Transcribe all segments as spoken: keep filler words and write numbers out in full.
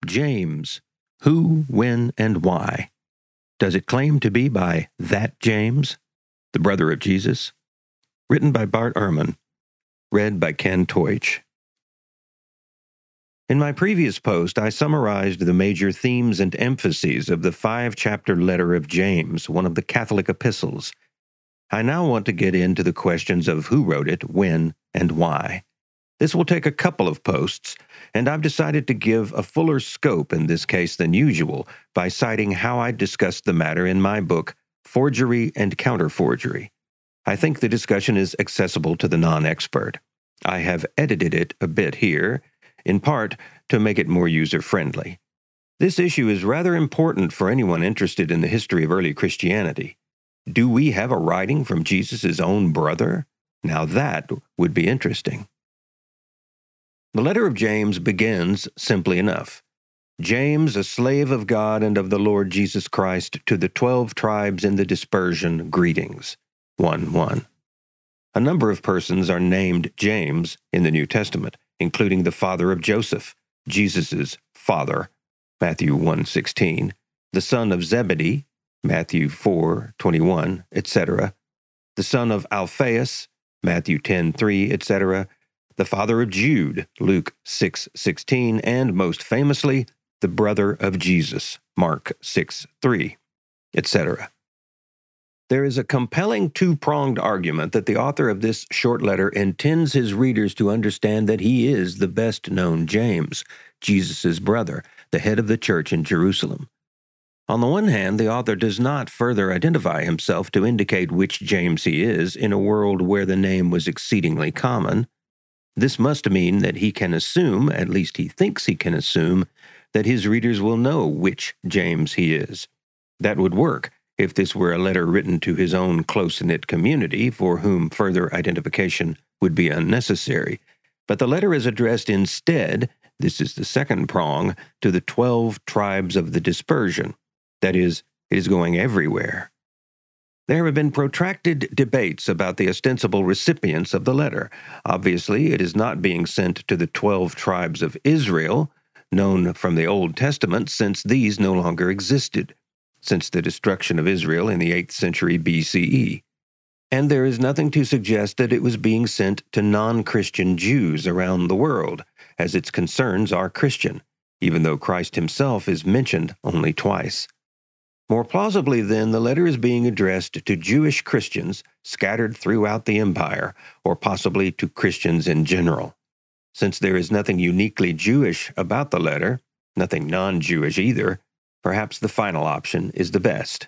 James. Who, when, and why? Does it claim to be by that James, the brother of Jesus? Written by Bart Ehrman. Read by Ken Teutsch. In my previous post, I summarized the major themes and emphases of the five-chapter letter of James, one of the Catholic epistles. I now want to get into the questions of who wrote it, when, and why. This will take a couple of posts, and I've decided to give a fuller scope in this case than usual by citing how I discussed the matter in my book, Forgery and Counterforgery. I think the discussion is accessible to the non-expert. I have edited it a bit here, in part to make it more user-friendly. This issue is rather important for anyone interested in the history of early Christianity. Do we have a writing from Jesus' own brother? Now that would be interesting. The letter of James begins simply enough. James, a slave of God and of the Lord Jesus Christ, to the twelve tribes in the dispersion, greetings. one one. A number of persons are named James in the New Testament, including the father of Joseph, Jesus' father, Matthew one sixteen, the son of Zebedee, Matthew four twenty-one, et cetera, the son of Alphaeus, Matthew ten three, et cetera, the father of Jude, Luke six sixteen, and most famously, the brother of Jesus, Mark six three, et cetera. There is a compelling two-pronged argument that the author of this short letter intends his readers to understand that he is the best-known James, Jesus' brother, the head of the church in Jerusalem. On the one hand, the author does not further identify himself to indicate which James he is in a world where the name was exceedingly common. This must mean that he can assume, at least he thinks he can assume, that his readers will know which James he is. That would work if this were a letter written to his own close-knit community, for whom further identification would be unnecessary. But the letter is addressed instead, this is the second prong, to the twelve tribes of the dispersion. That is, it is going everywhere. There have been protracted debates about the ostensible recipients of the letter. Obviously, it is not being sent to the twelve tribes of Israel, known from the Old Testament, since these no longer existed, since the destruction of Israel in the eighth century B C E. And there is nothing to suggest that it was being sent to non-Christian Jews around the world, as its concerns are Christian, even though Christ himself is mentioned only twice. More plausibly, then, the letter is being addressed to Jewish Christians scattered throughout the empire, or possibly to Christians in general. Since there is nothing uniquely Jewish about the letter, nothing non-Jewish either, perhaps the final option is the best.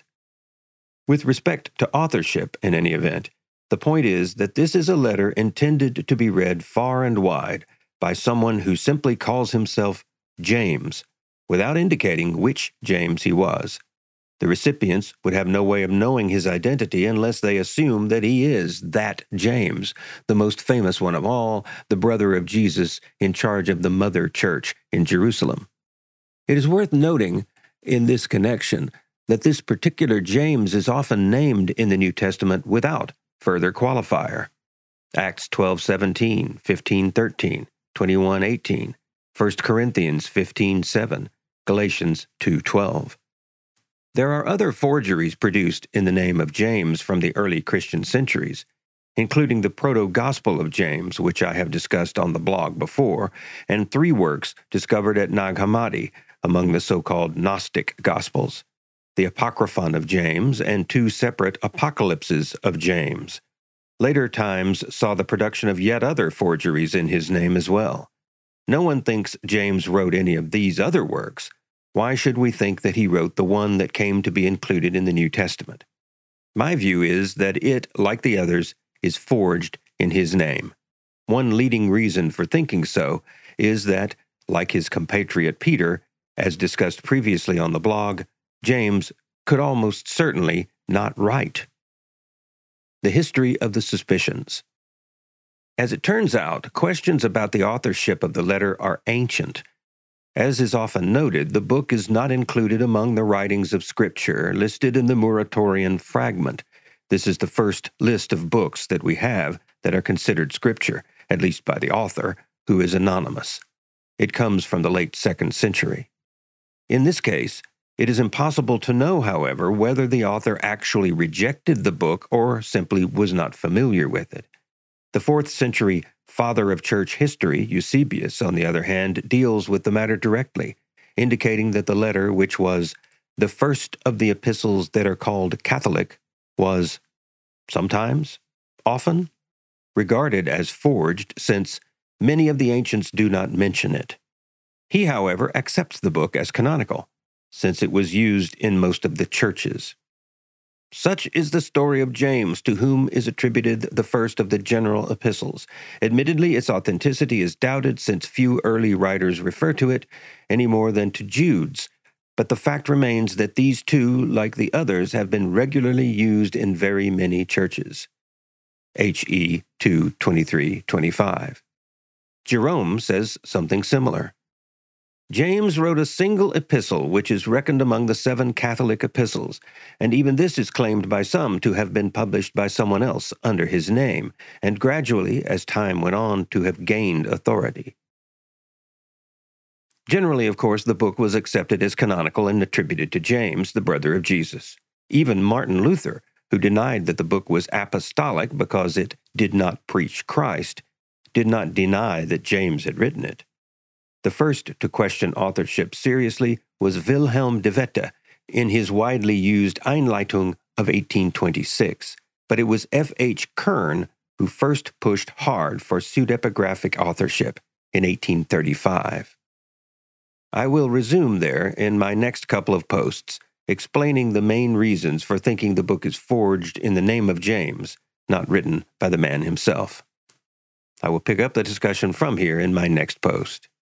With respect to authorship, in any event, the point is that this is a letter intended to be read far and wide by someone who simply calls himself James, without indicating which James he was. The recipients would have no way of knowing his identity unless they assume that he is that James, the most famous one of all, the brother of Jesus in charge of the Mother Church in Jerusalem. It is worth noting in this connection that this particular James is often named in the New Testament without further qualifier. Acts twelve seventeen, fifteen thirteen, twenty-one eighteen, First Corinthians fifteen seven, Galatians two twelve. There are other forgeries produced in the name of James from the early Christian centuries, including the Proto-Gospel of James, which I have discussed on the blog before, and three works discovered at Nag Hammadi among the so-called Gnostic Gospels, the Apocryphon of James, and two separate Apocalypses of James. Later times saw the production of yet other forgeries in his name as well. No one thinks James wrote any of these other works. Why should we think that he wrote the one that came to be included in the New Testament? My view is that it, like the others, is forged in his name. One leading reason for thinking so is that, like his compatriot Peter, as discussed previously on the blog, James could almost certainly not write. The history of the suspicions. As it turns out, questions about the authorship of the letter are ancient. As is often noted, the book is not included among the writings of Scripture listed in the Muratorian fragment. This is the first list of books that we have that are considered Scripture, at least by the author, who is anonymous. It comes from the late second century. In this case, it is impossible to know, however, whether the author actually rejected the book or simply was not familiar with it. The fourth century father of church history, Eusebius, on the other hand, deals with the matter directly, indicating that the letter, which was the first of the epistles that are called Catholic, was sometimes, often, regarded as forged, since many of the ancients do not mention it. He, however, accepts the book as canonical, since it was used in most of the churches. Such is the story of James, to whom is attributed the first of the general epistles. Admittedly, its authenticity is doubted, since few early writers refer to it any more than to Jude's, but the fact remains that these two, like the others, have been regularly used in very many churches. H E two twenty-three twenty-five. Jerome says something similar. James wrote a single epistle, which is reckoned among the seven Catholic epistles, and even this is claimed by some to have been published by someone else under his name, and gradually, as time went on, to have gained authority. Generally, of course, the book was accepted as canonical and attributed to James, the brother of Jesus. Even Martin Luther, who denied that the book was apostolic because it did not preach Christ, did not deny that James had written it. The first to question authorship seriously was Wilhelm de Wette in his widely used Einleitung of eighteen twenty-six, but it was F H Kern who first pushed hard for pseudepigraphic authorship in eighteen thirty-five. I will resume there in my next couple of posts, explaining the main reasons for thinking the book is forged in the name of James, not written by the man himself. I will pick up the discussion from here in my next post.